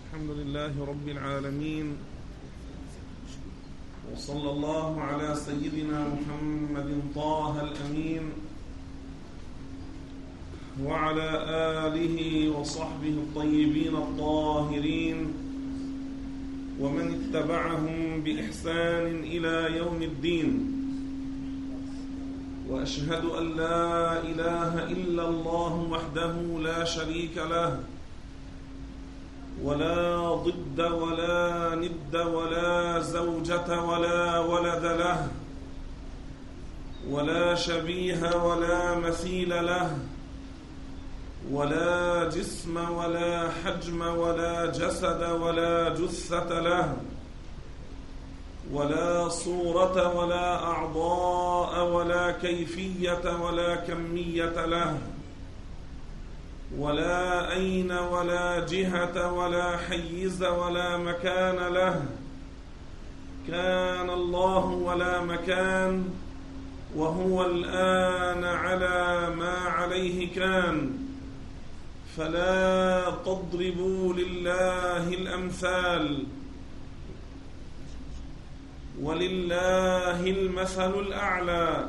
الحمد لله رب العالمين، وصلى الله على سيدنا محمد طه الأمين وعلى آله وصحبه الطيبين الطاهرين ومن اتبعهم بإحسان إلى يوم الدين. وأشهد أن لا إله إلا الله وحده لا شريك له، ولا ضد ولا ند ولا زوجة ولا ولد له، ولا شبيه ولا مثيل له، ولا جسم ولا حجم ولا جسد ولا جثة له، ولا صورة ولا أعضاء ولا كيفية ولا كمية له، ولا أين ولا جهة ولا حيز ولا مكان له. كان الله ولا مكان، وهو الآن على ما عليه كان. فلا تضربوا لله الأمثال، ولله المثل الأعلى.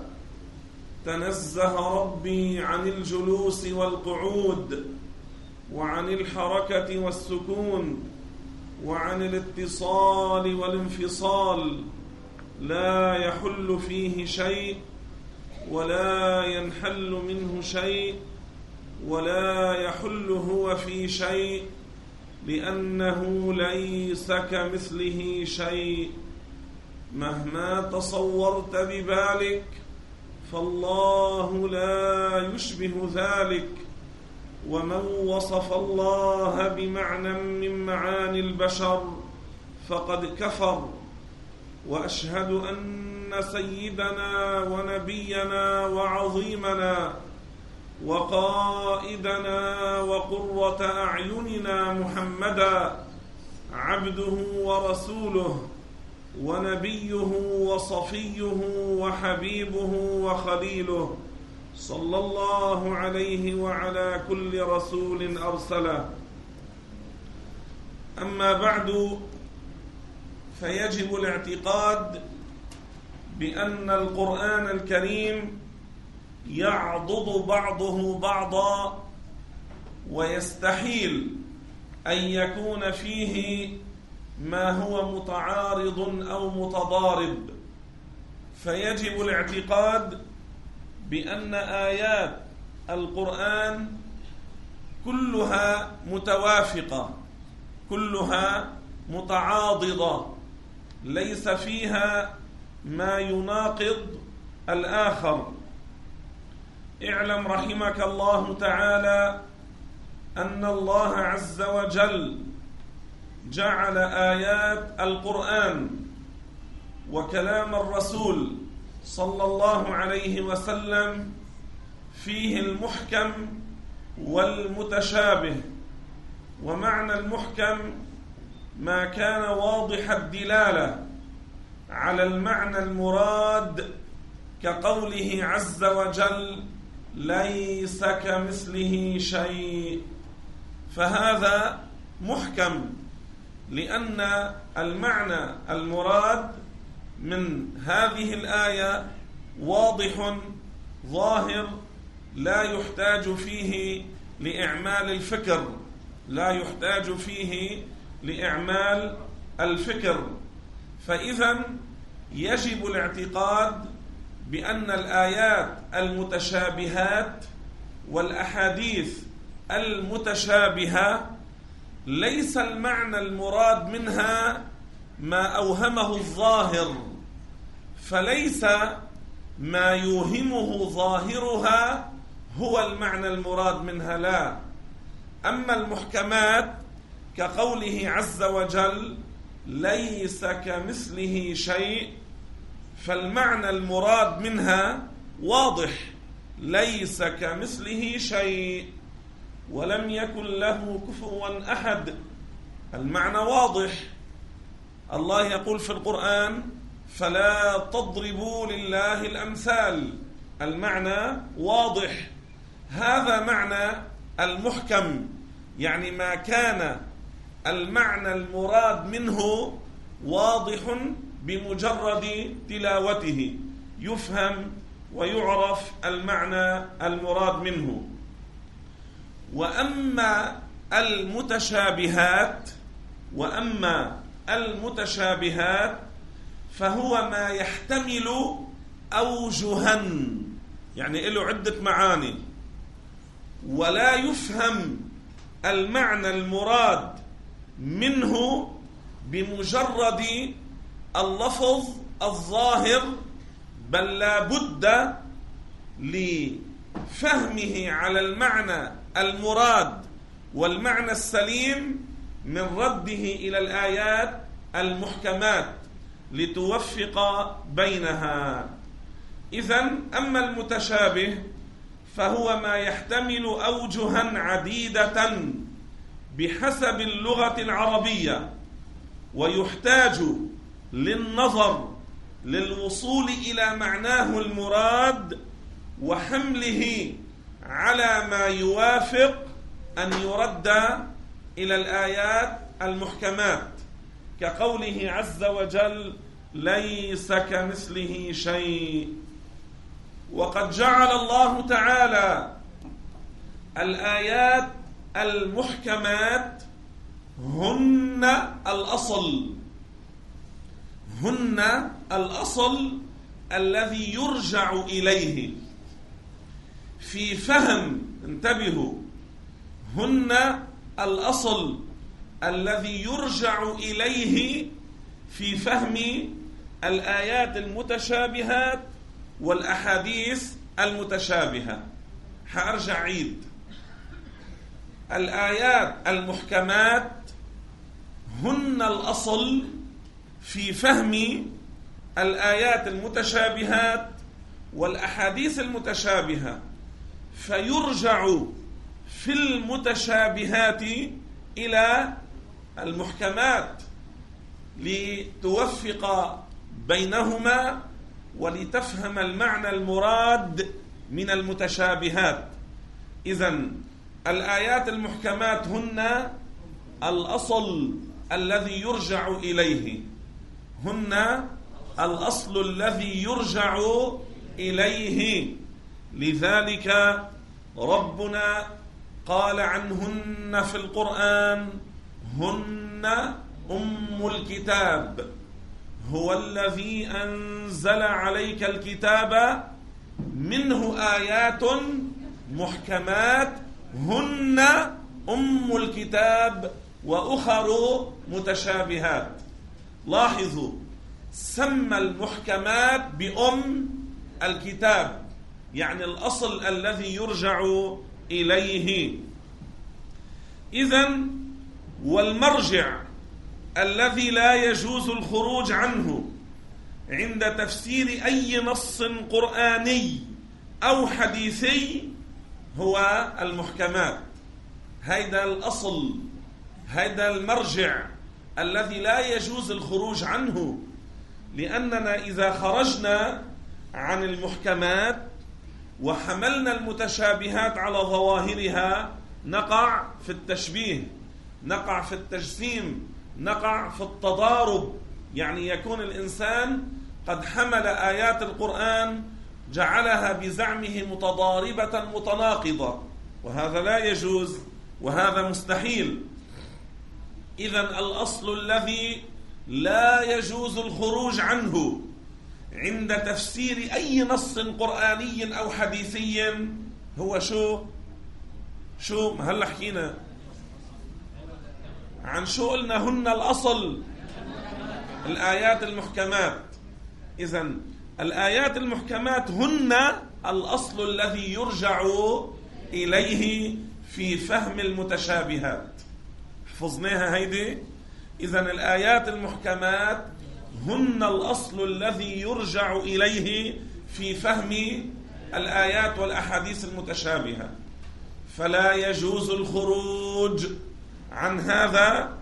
تنزه ربي عن الجلوس والقعود، وعن الحركة والسكون، وعن الاتصال والانفصال. لا يحل فيه شيء، ولا ينحل منه شيء، ولا يحل هو في شيء، لأنه ليس كمثله شيء. مهما تصورت ببالك فالله لا يشبه ذلك. ومن وصف الله بمعنى من معاني البشر فقد كفر. وأشهد أن سيدنا ونبينا وعظيمنا وقائدنا وقرة أعيننا محمدا عبده ورسوله ونبيه وصفيه وحبيبه وخليله، صلى الله عليه وعلى كل رسول أرسله. أما بعد، فيجب الاعتقاد بأن القرآن الكريم يعضد بعضه بعضا، ويستحيل أن يكون فيه ما هو متعارض أو متضارب. فيجب الاعتقاد بأن آيات القرآن كلها متوافقة، كلها متعاضدة، ليس فيها ما يناقض الآخر. اعلم رحمك الله تعالى أن الله عز وجل جعل آيات القرآن وكلام الرسول صلى الله عليه وسلم فيه المحكم والمتشابه. ومعنى المحكم ما كان واضح الدلالة على المعنى المراد، كقوله عز وجل ليس كمثله شيء. فهذا محكم، لأن المعنى المراد من هذه الآية واضح ظاهر، لا يحتاج فيه لإعمال الفكر، لا يحتاج فيه لإعمال الفكر. فإذا يجب الاعتقاد بأن الآيات المتشابهات والأحاديث المتشابهة ليس المعنى المراد منها ما أوهمه الظاهر، فليس ما يوهمه ظاهرها هو المعنى المراد منها، لا. أما المحكمات كقوله عز وجل ليس كمثله شيء، فالمعنى المراد منها واضح، ليس كمثله شيء ولم يكن له كفوا أحد. المعنى واضح. الله يقول في القرآن فلا تضربوا لله الأمثال، المعنى واضح. هذا معنى المحكم، يعني ما كان المعنى المراد منه واضح بمجرد تلاوته، يفهم ويعرف المعنى المراد منه. وأما المتشابهات فهو ما يحتمل أوجها، يعني له عدة معاني، ولا يفهم المعنى المراد منه بمجرد اللفظ الظاهر، بل لا بد لفهمه على المعنى المراد والمعنى السليم من رده إلى الآيات المحكمات لتوفق بينها. إذن أما المتشابه فهو ما يحتمل أوجها عديدة بحسب اللغة العربية، ويحتاج للنظر للوصول إلى معناه المراد وحمله على ما يوافق أن يرد إلى الآيات المحكمات، كقوله عز وجل: ليس كمثله شيء. وقد جعل الله تعالى الآيات المحكمات هن الأصل الذي يرجع إليه في فهم، انتبهوا، هن الأصل الذي يرجع إليه في فهم الآيات المتشابهات والأحاديث المتشابهة. حأرجع عيد: الآيات المحكمات هن الأصل في فهم الآيات المتشابهات والأحاديث المتشابهة، فيرجع في المتشابهات إلى المحكمات لتوفق بينهما ولتفهم المعنى المراد من المتشابهات. إذن الآيات المحكمات هن الأصل الذي يرجع إليه، هن الأصل الذي يرجع إليه. لذلك ربنا قال عنهن في القرآن: هن أم الكتاب، هو الذي أنزل عليك الكتاب منه آيات محكمات هن أم الكتاب وأخر متشابهات. لاحظوا، سمى المحكمات بأم الكتاب، يعني الأصل الذي يرجع إليه. إذن والمرجع الذي لا يجوز الخروج عنه عند تفسير أي نص قرآني أو حديثي هو المحكمات. هذا الأصل، هذا المرجع الذي لا يجوز الخروج عنه، لأننا إذا خرجنا عن المحكمات وحملنا المتشابهات على ظواهرها نقع في التشبيه، نقع في التجسيم، نقع في التضارب. يعني يكون الإنسان قد حمل آيات القرآن جعلها بزعمه متضاربة متناقضة، وهذا لا يجوز وهذا مستحيل. إذن الأصل الذي لا يجوز الخروج عنه عند تفسير أي نص قرآني أو حديثي هو شو هلا حكينا عن شو قلنا؟ هن الأصل، الآيات المحكمات. إذن الآيات المحكمات هن الأصل الذي يرجع إليه في فهم المتشابهات. حفظناها هيدي؟ إذن الآيات المحكمات هن الأصل الذي يرجع إليه في فهم الآيات والأحاديث المتشابهة، فلا يجوز الخروج عن هذا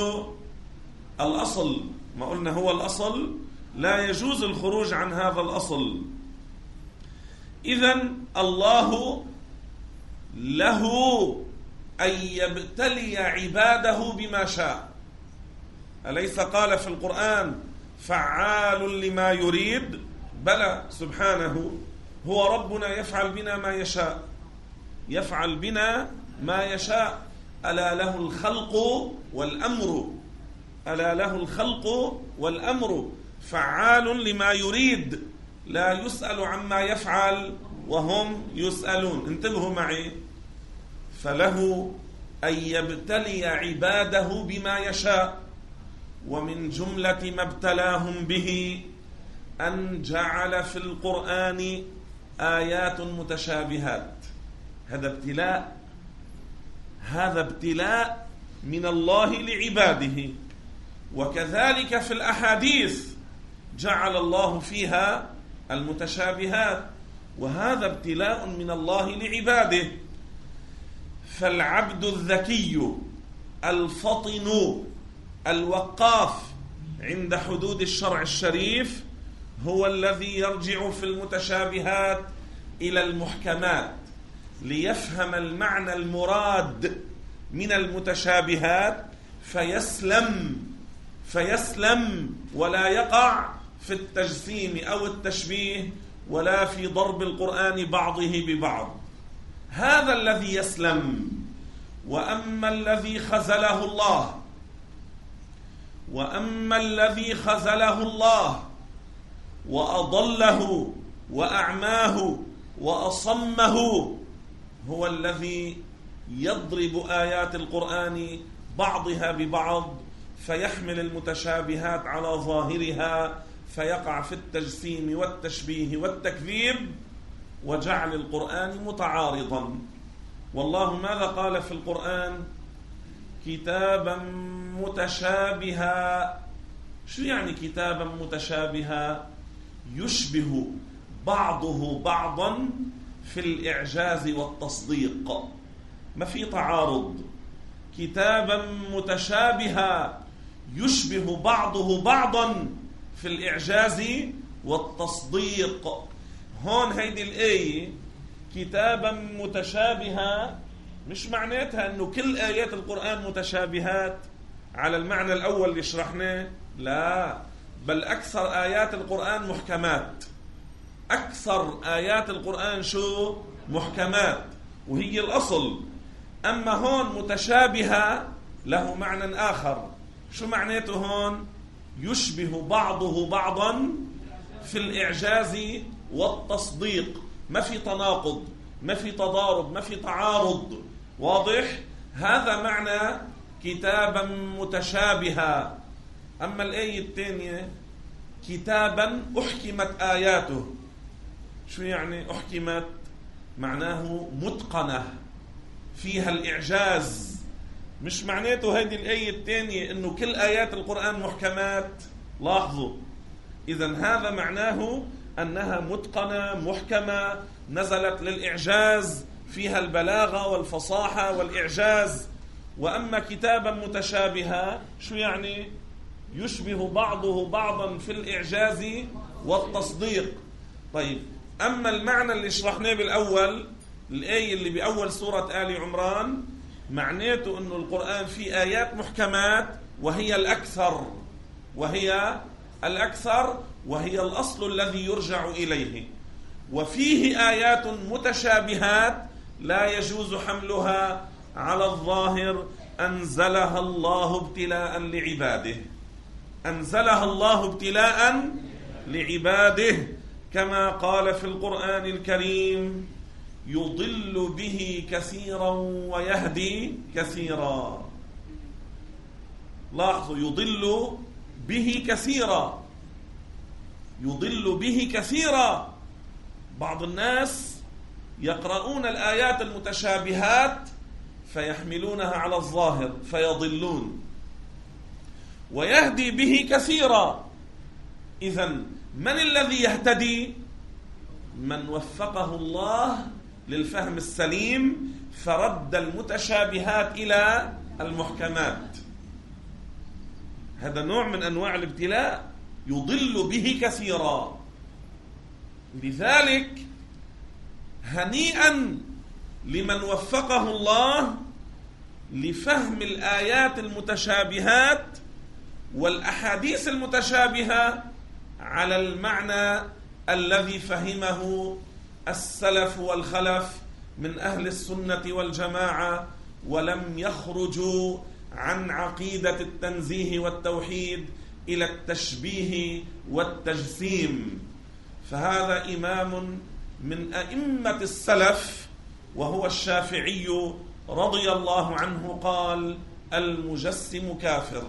الأصل. ما قلنا هو الأصل، لا يجوز الخروج عن هذا الأصل. إذن الله له أن يبتلي عباده بما شاء. أليس قال في القرآن فعال لما يريد؟ بلى سبحانه، هو ربنا يفعل بنا ما يشاء، يفعل بنا ما يشاء. ألا له الخلق والأمر، ألا له الخلق والأمر، فعال لما يريد، لا يسأل عما يفعل وهم يسألون. انتبهوا معي، فله أن يبتلي عباده بما يشاء. ومن جملة ما ابتلاهم به أن جعل في القرآن آيات متشابهات. هذا ابتلاء، هذا ابتلاء من الله لعباده. وكذلك في الأحاديث جعل الله فيها المتشابهات، وهذا ابتلاء من الله لعباده. فالعبد الذكي الفطن الوقاف عند حدود الشرع الشريف هو الذي يرجع في المتشابهات إلى المحكمات ليفهم المعنى المراد من المتشابهات فيسلم ولا يقع في التجسيم أو التشبيه ولا في ضرب القرآن بعضه ببعض. هذا الذي يسلم. وأما الذي خذله الله وأضله وأعماه وأصمه هو الذي يضرب آيات القرآن بعضها ببعض فيحمل المتشابهات على ظاهرها فيقع في التجسيم والتشبيه والتكذيب وجعل القرآن متعارضا. والله ماذا قال في القرآن؟ كتابا متشابها. شو يعني كتابا متشابها؟ يشبه بعضه بعضا في الإعجاز والتصديق، ما في تعارض. كتابا متشابها يشبه بعضه بعضا في الإعجاز والتصديق. هون هيدي الآية كتابا متشابها مش معناتها أنه كل آيات القرآن متشابهات على المعنى الأول اللي شرحناه، لا، بل أكثر آيات القرآن محكمات. أكثر آيات القرآن شو؟ محكمات، وهي الأصل. أما هون متشابهة له معنى آخر. شو معناته هون؟ يشبه بعضه بعضا في الإعجاز والتصديق، ما في تناقض، ما في تضارب، ما في تعارض. واضح؟ هذا معنى كتابا متشابها. أما الآية الثانية كتابا أحكمت آياته. شو يعني أحكمت؟ معناه متقنة فيها الإعجاز. مش معناته هذه الآية الثانية إنه كل آيات القرآن محكمات. لاحظوا، إذن هذا معناه أنها متقنة محكمة نزلت للإعجاز، فيها البلاغة والفصاحة والإعجاز. وأما كتابا متشابها شو يعني؟ يشبه بعضه بعضا في الإعجاز والتصديق. طيب، أما المعنى اللي شرحناه بالأول، الآية اللي بأول سورة آل عمران، معناته أنه القرآن فيه آيات محكمات وهي الأكثر وهي الأصل الذي يرجع إليه، وفيه آيات متشابهات لا يجوز حملها على الظاهر، أنزلها الله ابتلاء لعباده كما قال في القرآن الكريم: يضل به كثيرا ويهدي كثيرا. لاحظوا، يضل به كثيرا. بعض الناس يقرؤون الآيات المتشابهات فيحملونها على الظاهر فيضلون. ويهدي به كثيرا. إذن من الذي يهتدي؟ من وفقه الله للفهم السليم فرد المتشابهات إلى المحكمات. هذا نوع من أنواع الابتلاء، يضل به كثيرا. لذلك هنيئا لمن وفقه الله لفهم الآيات المتشابهات والأحاديث المتشابهة على المعنى الذي فهمه السلف والخلف من أهل السنة والجماعة، ولم يخرجوا عن عقيدة التنزيه والتوحيد إلى التشبيه والتجسيم. فهذا إمام من أئمة السلف وهو الشافعي رضي الله عنه قال: المجسم كافر.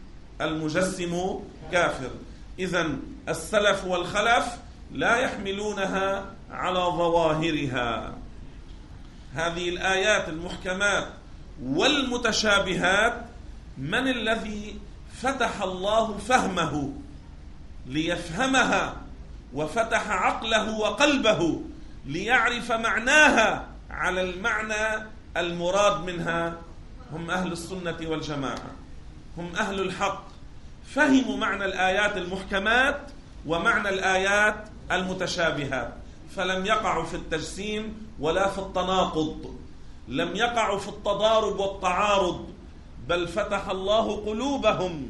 المجسم كافر. إذن السلف والخلف لا يحملونها على ظواهرها. هذه الآيات المحكمات والمتشابهات من الذي فتح الله فهمه ليفهمها وفتح عقله وقلبه ليعرف معناها على المعنى المراد منها؟ هم أهل السنة والجماعة، هم أهل الحق، فهموا معنى الآيات المحكمات ومعنى الآيات المتشابهات، فلم يقعوا في التجسيم ولا في التناقض، لم يقعوا في التضارب والتعارض، بل فتح الله قلوبهم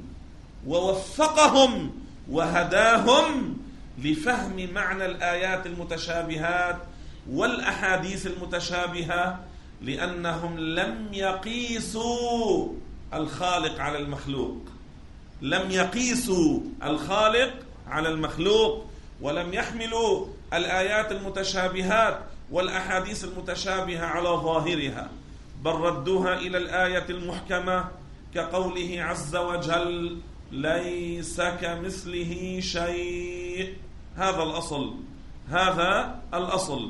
ووفقهم وهداهم لفهم معنى الآيات المتشابهات والأحاديث المتشابهة، لأنهم لم يقيسوا الخالق على المخلوق، لم يقيسوا الخالق على المخلوق، ولم يحملوا الآيات المتشابهات والأحاديث المتشابهة على ظاهرها، بل ردوها إلى الآية المحكمة كقوله عز وجل: ليس كمثله شيء. هذا الأصل، هذا الأصل.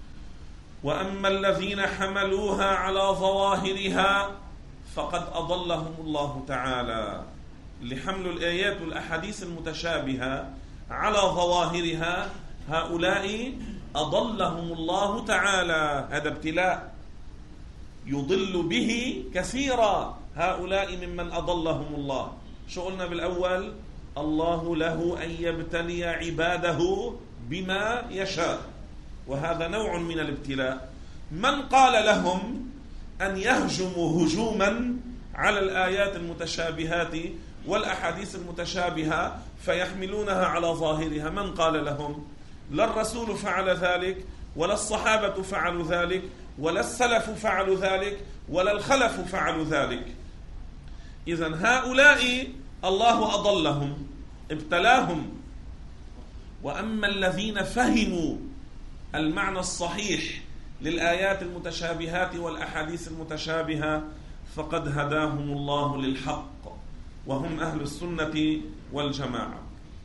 وأما الذين حملوها على ظواهرها فقد أضلهم الله تعالى. لحمل الآيات والأحاديث المتشابهة على ظواهرها هؤلاء أضلهم الله تعالى. هذا ابتلاء يضل به كثيرا هؤلاء ممن أضلهم الله. شو قلنا بالأول؟ الله له أن يبتلي عباده بما يشاء، وهذا نوع من الابتلاء. من قال لهم أن يهجموا هجوما على الآيات المتشابهات والأحاديث المتشابهة فيحملونها على ظاهرها؟ من قال لهم؟ لا الرسول فعل ذلك، ولا الصحابة فعلوا ذلك، ولا السلف فعلوا ذلك، ولا الخلف فعلوا ذلك. إذن هؤلاء الله أضلهم، ابتلاهم. وأما الذين فهموا المعنى الصحيح للآيات المتشابهات والأحاديث المتشابهة فقد هداهم الله للحق، وهم أهل السنة والجماعة.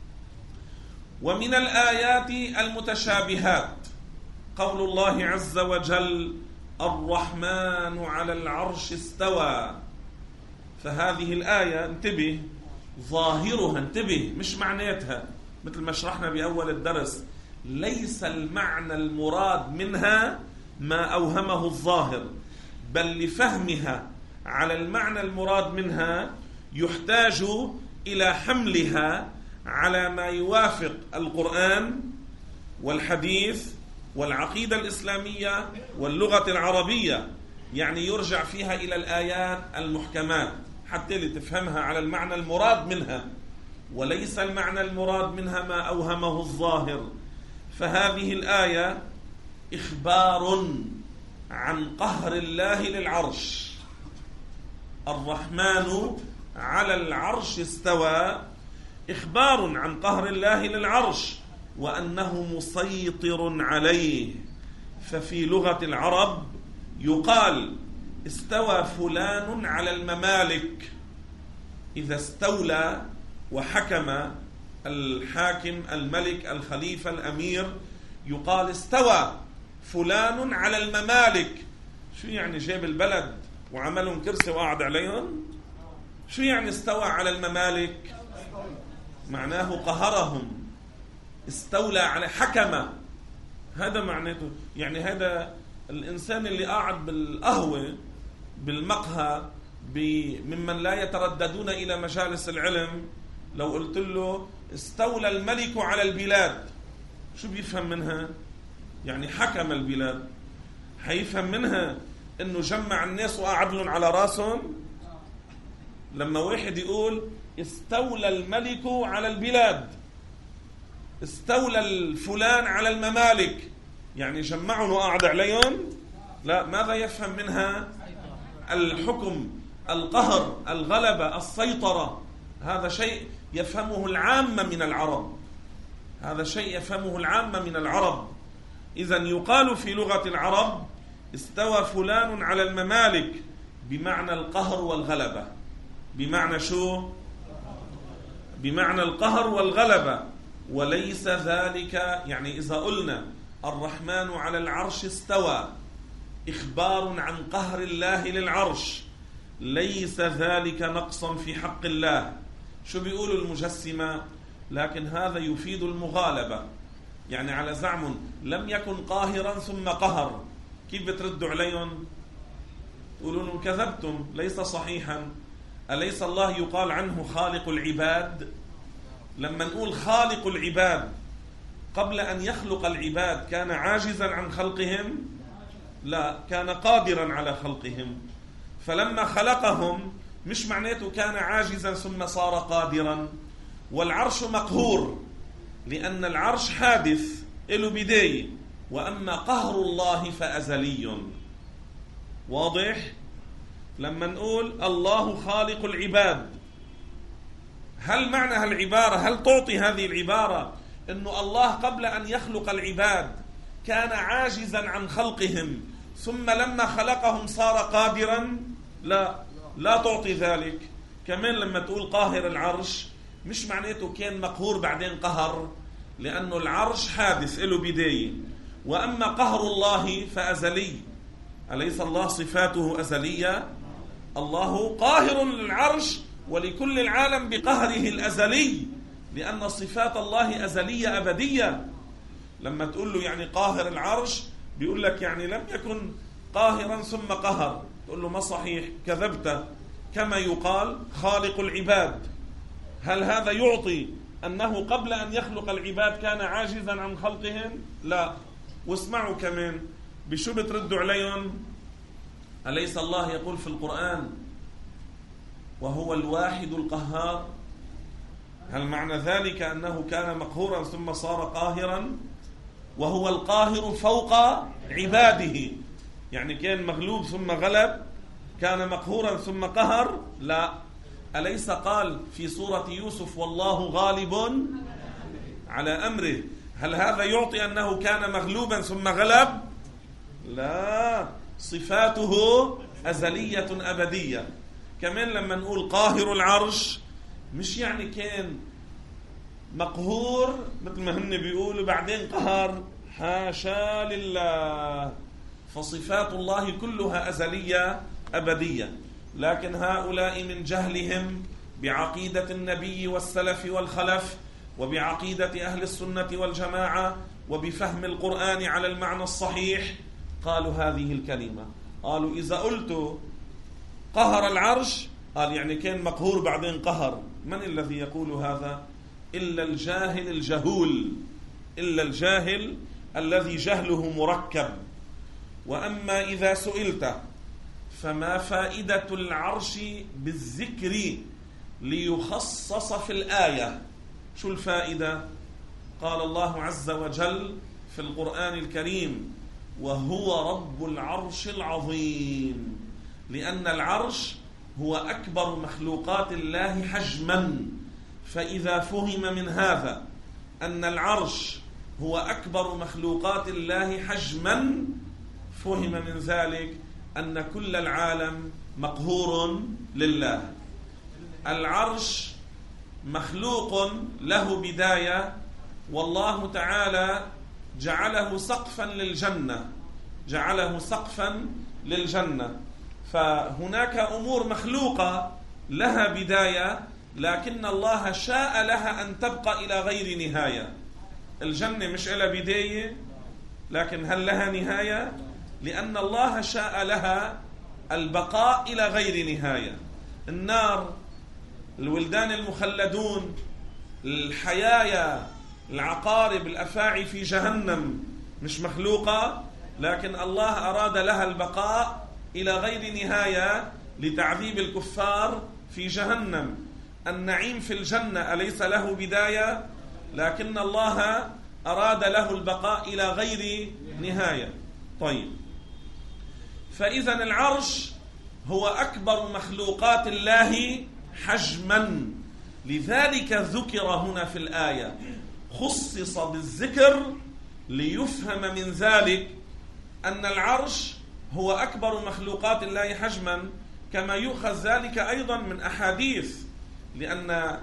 ومن الآيات المتشابهات قول الله عز وجل: الرحمن على العرش استوى. فهذه الآية انتبه، ظاهرها انتبه، مش معنيتها، مثل ما شرحنا بأول الدرس، ليس المعنى المراد منها ما أوهمه الظاهر، بل لفهمها على المعنى المراد منها يحتاج إلى حملها على ما يوافق القرآن والحديث والعقيدة الإسلامية واللغة العربية. يعني يرجع فيها إلى الآيات المحكمات حتى لتفهمها على المعنى المراد منها، وليس المعنى المراد منها ما أوهمه الظاهر. فهذه الآية إخبار عن قهر الله للعرش. الرحمن على العرش استوى، إخبار عن قهر الله للعرش وأنه مسيطر عليه. ففي لغة العرب يقال: استوى فلان على الممالك. إذا استولى وحكم الحاكم، الملك، الخليفة، الأمير، يقال استوى فلان على الممالك. شو يعني؟ جاب البلد وعملهم كرسي وقعد عليهم؟ شو يعني استوى على الممالك؟ معناه قهرهم، استولى على، حكم. هذا معناته. يعني هذا الإنسان اللي قاعد بالقهوة بالمقهى ممن لا يترددون إلى مجالس العلم، لو قلت له استولى الملك على البلاد، شو بيفهم منها؟ يعني حكم البلاد. حيفهم منها إنه جمع الناس وقعد لهم على راسهم؟ لما واحد يقول استولى الملك على البلاد، استولى الفلان على الممالك، يعني جمعهم وقعد عليهم؟ لا. ماذا يفهم منها؟ الحكم، القهر، الغلبة، السيطرة. هذا شيء يفهمه العامة من العرب، هذا شيء يفهمه العامة من العرب. إذن يقال في لغة العرب استوى فلان على الممالك بمعنى القهر والغلبة. بمعنى شو؟ بمعنى القهر والغلبة. وليس ذلك، يعني إذا قلنا الرحمن على العرش استوى، إخبار عن قهر الله للعرش، ليس ذلك نقصا في حق الله. شو بيقولوا المجسمة؟ لكن هذا يفيد المغالبة، يعني على زعم لم يكن قاهرا ثم قهر. كيف بتردوا عليهم؟ تقولون كذبتم، ليس صحيحا. أليس الله يقال عنه خالق العباد؟ لما نقول خالق العباد، قبل أن يخلق العباد كان عاجزا عن خلقهم؟ لا، كان قادرا على خلقهم. فلما خلقهم مش معناته كان عاجزا ثم صار قادرا. والعرش مقهور لأن العرش حادث له بداية، وأما قهر الله فأزلي. واضح؟ لما نقول الله خالق العباد، هل معنى هالعبارة، هل تعطي هذه العبارة أنه الله قبل أن يخلق العباد كان عاجزا عن خلقهم ثم لما خلقهم صار قادرا؟ لا، لا تعطي ذلك. كمان لما تقول قاهر العرش مش معناته كان مقهور بعدين قهر، لأنه العرش حادث له بداية. وأما قهر الله فأزلي. أليس الله صفاته أزلية؟ الله قاهر للعرش ولكل العالم بقهره الأزلي، لأن صفات الله أزلية أبدية. لما تقول له يعني قاهر العرش، بيقول لك يعني لم يكن قاهرا ثم قهر، تقول له ما صحيح، كذبت. كما يقال خالق العباد، هل هذا يعطي أنه قبل أن يخلق العباد كان عاجزا عن خلقهم؟ لا. واسمعوا كمان بشو بتردوا عليهم. أليس الله يقول في القرآن وهو الواحد القهار؟ هل معنى ذلك أنه كان مقهورا ثم صار قاهرا؟ وهو القاهر فوق عباده، يعني كان مغلوب ثم غلب، كان مقهورا ثم قهر؟ لا. أليس قال في سورة يوسف والله غالب على أمره؟ هل هذا يعطي أنه كان مغلوبا ثم غلب؟ لا، صفاته أزلية أبدية. كمان لما نقول قاهر العرش مش يعني كان مقهور مثل ما هن بيقولوا بعدين قهر، حاشا لله. فصفات الله كلها أزلية أبدية. لكن هؤلاء من جهلهم بعقيدة النبي والسلف والخلف وبعقيدة أهل السنة والجماعة وبفهم القرآن على المعنى الصحيح قالوا هذه الكلمة. قالوا إذا قلت قهر العرش، قال يعني كان مقهور بعدين قهر. من الذي يقول هذا؟ إلا الجاهل الجهول، إلا الجاهل الذي جهله مركب. وأما إذا سئلت فما فائدة العرش بالذكر ليخصص في الآية؟ شو الفائدة؟ قال الله عز وجل في القرآن الكريم وهو رب العرش العظيم، لأن العرش هو أكبر مخلوقات الله حجما. فإذا فهم من هذا أن العرش هو أكبر مخلوقات الله حجما، فهم من ذلك أن كل العالم مقهور لله. العرش مخلوق له بداية، والله تعالى جعله سقفا للجنة، جعله سقفا للجنة. فهناك أمور مخلوقة لها بداية، لكن الله شاء لها أن تبقى إلى غير نهاية. الجنة مش لها بداية، لكن هل لها نهاية؟ لأن الله شاء لها البقاء إلى غير نهاية. النار، الولدان المخلدون، الحيايا، العقارب، الأفاعي في جهنم مش مخلوقة، لكن الله أراد لها البقاء إلى غير نهاية لتعذيب الكفار في جهنم. النعيم في الجنة أليس له بداية؟ لكن الله أراد له البقاء إلى غير نهاية. طيب، فإذا العرش هو أكبر مخلوقات الله حجما، لذلك ذكر هنا في الآية، خصص بالذكر ليفهم من ذلك أن العرش هو أكبر مخلوقات الله حجما، كما يؤخذ ذلك أيضا من أحاديث، لأن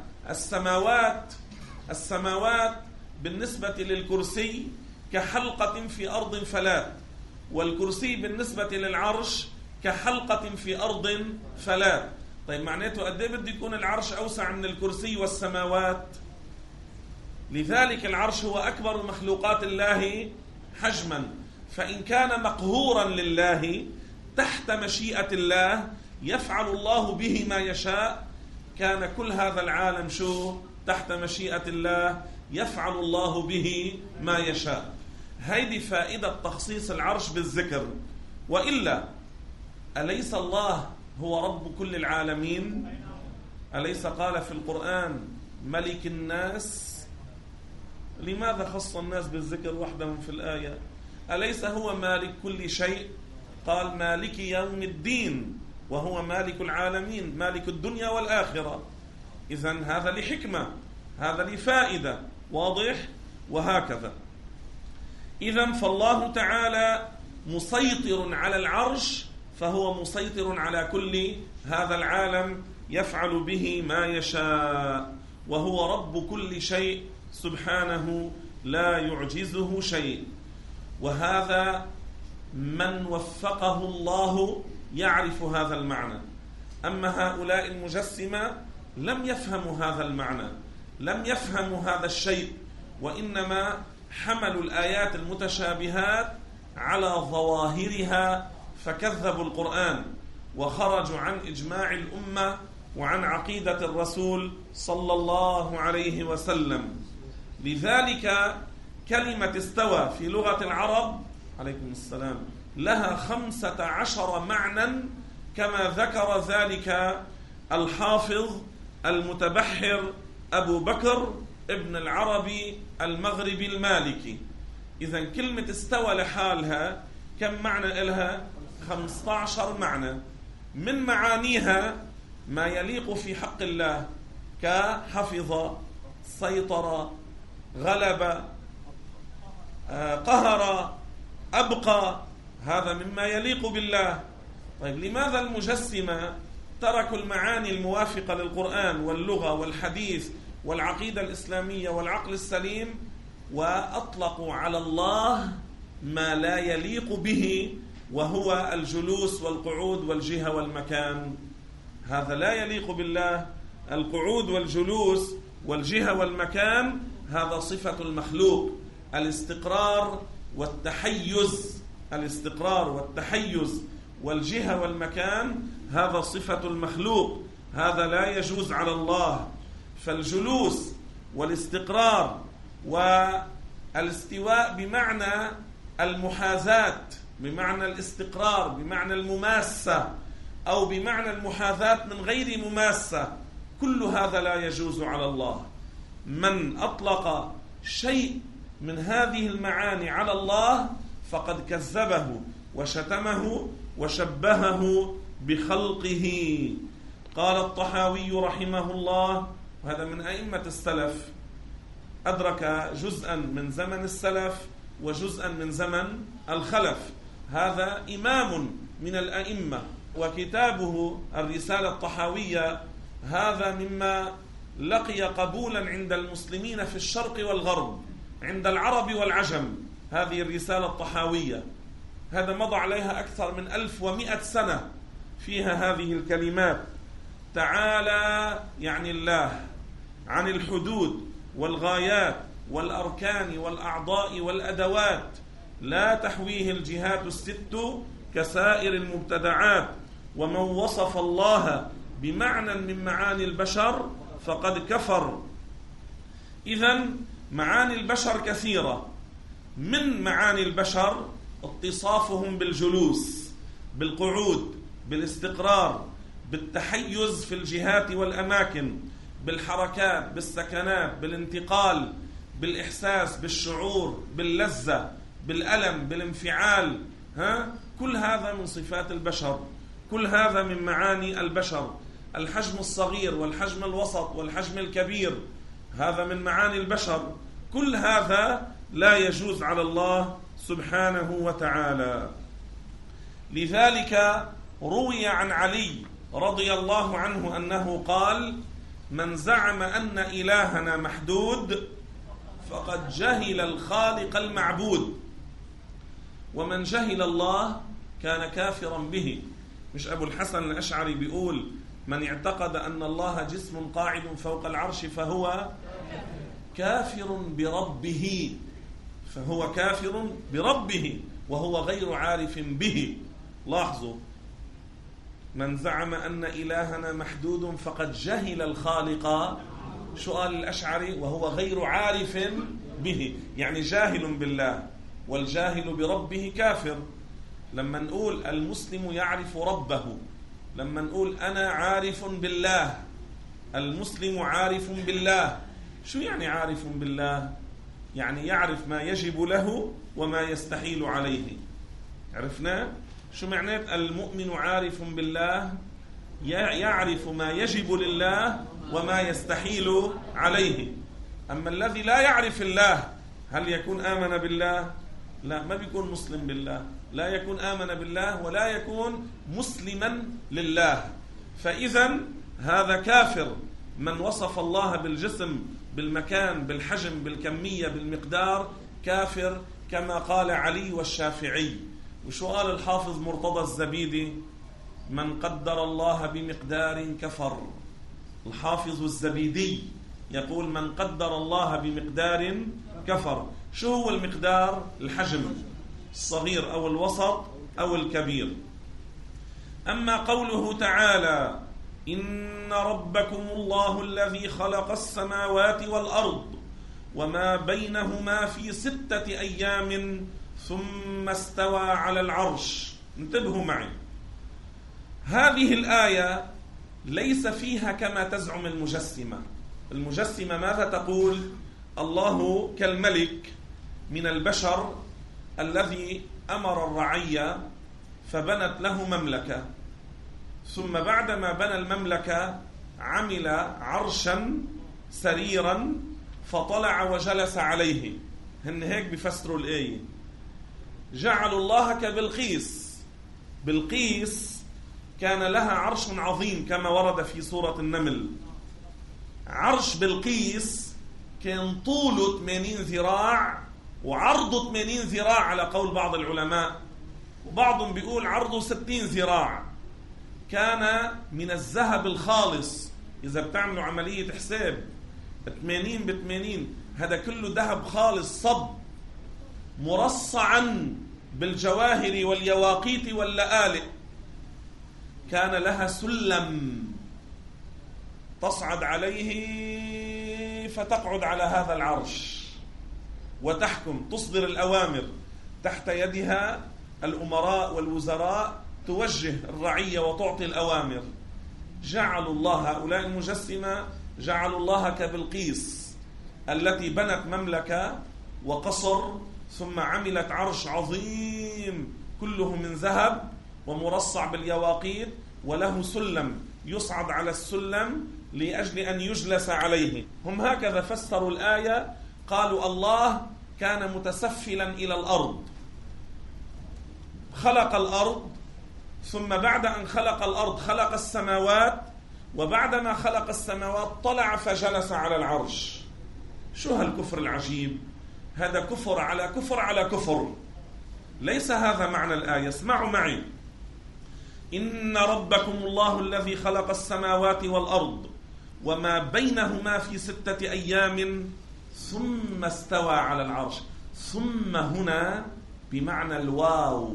السماوات بالنسبة للكرسي كحلقة في أرض فلات، والكرسي بالنسبة للعرش كحلقة في أرض فلات. طيب معناته قد ايه بده يكون العرش أوسع من الكرسي والسماوات؟ لذلك العرش هو أكبر مخلوقات الله حجما. فإن كان مقهورا لله تحت مشيئة الله يفعل الله به ما يشاء، كان كل هذا العالم تحت مشيئة الله يفعل الله به ما يشاء. هذه فائدة تخصيص العرش بالذكر. وإلا أليس الله هو رب كل العالمين؟ أليس قال في القرآن ملك الناس؟ لماذا خص الناس بالذكر وحدهم في الآية؟ أليس هو مالك كل شيء؟ قال مالك يوم الدين، وهو مالك العالمين، مالك الدنيا والآخرة. إذن هذا لحكمة، هذا لفائدة، واضح؟ وهكذا. إذن فالله تعالى مسيطر على العرش، فهو مسيطر على كل هذا العالم، يفعل به ما يشاء، وهو رب كل شيء سبحانه لا يعجزه شيء. وهذا من وفقه الله يعرف هذا المعنى. أما هؤلاء المجسمة لم يفهموا هذا المعنى، لم يفهموا هذا الشيء، وإنما حملوا الآيات المتشابهات على ظواهرها فكذبوا القرآن، وخرجوا عن إجماع الأمة وعن عقيدة الرسول صلى الله عليه وسلم. لذلك كلمة استوى في لغة العرب عليكم السلام لها 15 معنى، كما ذكر ذلك الحافظ المتبحر أبو بكر ابن العربي المغربي المالكي. إذن كلمة استوى لحالها كم معنى لها؟ 15 معنى. من معانيها ما يليق في حق الله، كحفظ، سيطر، غلب، قهر، أبقى، هذا مما يليق بالله. طيب لماذا المجسمة تركوا المعاني الموافقة للقرآن واللغة والحديث والعقيدة الإسلامية والعقل السليم، وأطلقوا على الله ما لا يليق به، وهو الجلوس والقعود والجهة والمكان؟ هذا لا يليق بالله. القعود والجلوس والجهة والمكان هذا صفة المخلوق. الاستقرار والتحيز، والجهة والمكان هذا صفة المخلوق، هذا لا يجوز على الله. فالجلوس والاستقرار والاستواء بمعنى المحاذاة، بمعنى الاستقرار، بمعنى المماسة، أو بمعنى المحاذاة من غير مماسة، كل هذا لا يجوز على الله. من أطلق شيء من هذه المعاني على الله فقد كذبه وشتمه وشبهه بخلقه. قال الطحاوي رحمه الله، وهذا من أئمة السلف، أدرك جزءا من زمن السلف وجزءا من زمن الخلف، هذا إمام من الأئمة، وكتابه الرسالة الطحاوية هذا مما لقي قبولا عند المسلمين في الشرق والغرب، عند العرب والعجم. هذه الرسالة الطحاوية هذا مضى عليها أكثر من 1100 سنة، فيها هذه الكلمات: تعالى يعني الله عن الحدود والغايات والأركان والأعضاء والأدوات، لا تحويه الجهات الست كسائر المبتدعات، ومن وصف الله بمعنى من معاني البشر فقد كفر. إذن معاني البشر كثيرة. من معاني البشر اتصافهم بالجلوس، بالقعود، بالاستقرار، بالتحيز في الجهات والأماكن، بالحركات، بالسكنات، بالانتقال، بالإحساس، بالشعور، باللذة، بالألم، بالانفعال. كل هذا من صفات البشر، كل هذا من معاني البشر. الحجم الصغير والحجم الوسط والحجم الكبير، هذا من معاني البشر. كل هذا لا يجوز على الله سبحانه وتعالى. لذلك روي عن علي رضي الله عنه أنه قال: من زعم أن إلهنا محدود فقد جهل الخالق المعبود، ومن جهل الله كان كافرا به. مش أبو الحسن الأشعري بيقول: من اعتقد أن الله جسم قاعد فوق العرش فهو كافر بربه، فهو كافر بربه وهو غير عارف به. لاحظوا، من زعم أن إلهنا محدود فقد جهل الخالق، شو قال الأشعري؟ وهو غير عارف به، يعني جاهل بالله، والجاهل بربه كافر. لما نقول المسلم يعرف ربه، لما نقول أنا عارف بالله، المسلم عارف بالله، شو يعني عارف بالله؟ يعني يعرف ما يجب له وما يستحيل عليه. عرفنا شو معنات المؤمن عارف بالله؟ يعرف ما يجب لله وما يستحيل عليه. أما الذي لا يعرف الله، هل يكون آمن بالله؟ لا، ما بيكون مسلم بالله، لا يكون آمن بالله ولا يكون مسلما لله. فإذا هذا كافر. من وصف الله بالجسم، بالمكان، بالحجم، بالكمية، بالمقدار، كافر، كما قال علي والشافعي. وشو قال الحافظ مرتضى الزبيدي؟ من قدر الله بمقدار كفر. الحافظ الزبيدي يقول: من قدر الله بمقدار كفر. شو هو المقدار؟ الحجم، الصغير أو الوسط أو الكبير. أما قوله تعالى: إن ربكم الله الذي خلق السماوات والأرض وما بينهما في 6 أيام ثم استوى على العرش. انتبهوا معي، هذه الآية ليس فيها كما تزعم المجسمة. المجسمة ماذا تقول؟ الله كالملك من البشر الذي أمر الرعية فبنت له مملكة، ثم بعدما بنى المملكة عمل عرشا سريرا فطلع وجلس عليه. هن هيك بيفسروا الآية. جعلوا الله كبلقيس. بلقيس كان لها عرش عظيم كما ورد في سورة النمل. عرش بلقيس كان طوله 80 ذراع وعرضه 80 ذراع على قول بعض العلماء، وبعضهم بيقول عرضه 60 ذراع. كان من الذهب الخالص. إذا بتعملوا عملية حساب 80 ب80، هذا كله ذهب خالص صب، مرصعا بالجواهر واليواقيت واللآلئ. كان لها سلم تصعد عليه فتقعد على هذا العرش وتحكم، تصدر الأوامر. تحت يدها الأمراء والوزراء توجه الرعية وتعطي الأوامر. جعلوا الله، هؤلاء المجسمة جعلوا الله كبلقيس التي بنت مملكة وقصر، ثم عملت عرش عظيم كله من ذهب ومرصع باليواقيت، وله سلم يصعد على السلم لأجل أن يجلس عليه. هم هكذا فسروا الآية. قالوا الله كان متسفلا إلى الأرض، خلق الأرض، ثم بعد أن خلق الأرض خلق السماوات، وبعدما خلق السماوات طلع فجلس على العرش. شو هالكفر العجيب؟ هذا كفر على كفر على كفر. ليس هذا معنى الآية. اسمعوا معي: إن ربكم الله الذي خلق السماوات والأرض وما بينهما في 6 أيام ثم استوى على العرش. ثم هنا بمعنى الواو.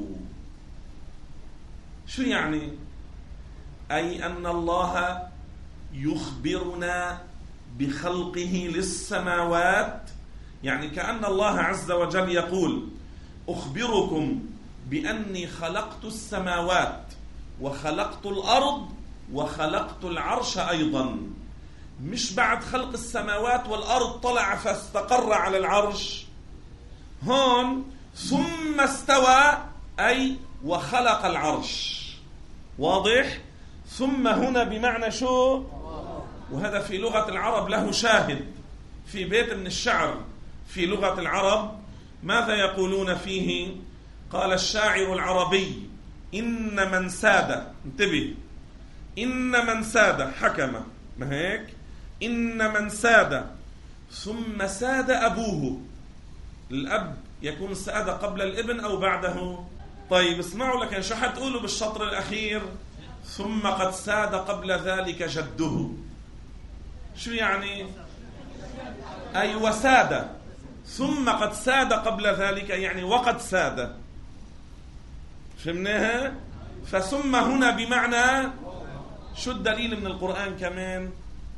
شو يعني؟ أي أن الله يخبرنا بخلقه للسماوات. يعني كأن الله عز وجل يقول: أخبركم بأني خلقت السماوات وخلقت الأرض وخلقت العرش أيضا. مش بعد خلق السماوات والأرض طلع فاستقر على العرش، هون ثم استوى أي وخلق العرش. واضح؟ ثم هنا بمعنى شو؟ وهذا في لغة العرب له شاهد في بيت من الشعر في لغة العرب. ماذا يقولون فيه؟ قال الشاعر العربي: إن من ساد، انتبه، إن من ساد حكم، ما هيك؟ إن من ساد ثم ساد أبوه. الأب يكون ساد قبل الابن أو بعده؟ طيب اسمعوا لك شو حتقولوا بالشطر الأخير؟ ثم قد ساد قبل ذلك جده. شو يعني؟ أي وساد، ثم قد ساد قبل ذلك يعني وقد ساد. فهمناها؟ فثم هنا بمعنى شو الدليل من القرآن كمان؟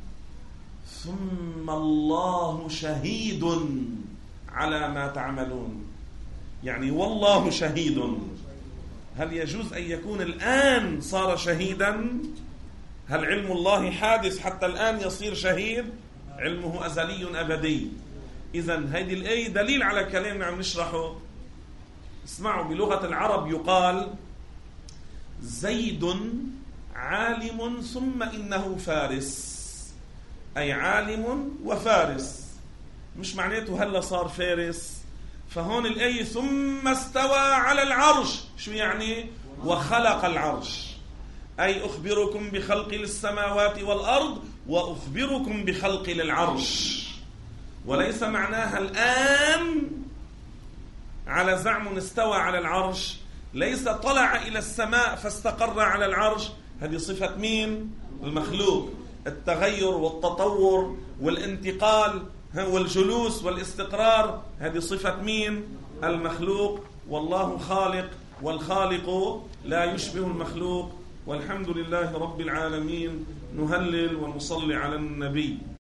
ثم الله شهيد على ما تعملون، يعني والله شهيد. هل يجوز أن يكون الآن صار شهيدا؟ هل علم الله حادث حتى الآن يصير شهيد؟ علمه أزلي أبدي. إذن هذه الآية دليل على كلامنا عم نشرحه. اسمعوا، بلغة العرب يقال زيد عالم ثم إنه فارس، أي عالم وفارس، مش معناته هلا صار فارس. فهون الآية ثم استوى على العرش، شو يعني؟ وخلق العرش، أي أخبركم بخلق السماوات والأرض وأخبركم بخلق العرش. وليس معناها الآن على زعم استوى على العرش، ليس طلع إلى السماء فاستقر على العرش. هذه صفة مين؟ المخلوق. التغير والتطور والانتقال والجلوس والاستقرار هذه صفة مين؟ المخلوق. والله خالق، والخالق لا يشبه المخلوق. والحمد لله رب العالمين. نهلل ونصلي على النبي.